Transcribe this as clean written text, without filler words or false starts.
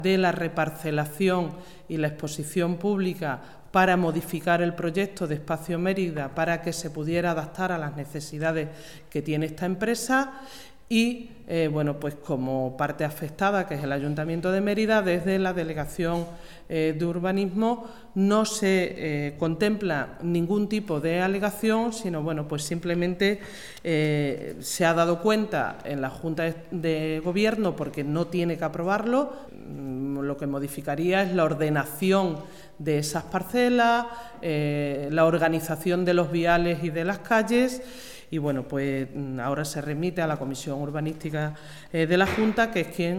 de la reparcelación y la exposición pública para modificar el proyecto de Espacio Mérida para que se pudiera adaptar a las necesidades que tiene esta empresa y, bueno, pues como parte afectada, que es el Ayuntamiento de Mérida, desde la Delegación de Urbanismo no se contempla ningún tipo de alegación, sino, bueno, pues simplemente se ha dado cuenta en la Junta de Gobierno porque no tiene que aprobarlo. Lo que modificaría es la ordenación de esas parcelas, la organización de los viales y de las calles. Y bueno, pues ahora se remite a la Comisión Urbanística de la Junta, que es quien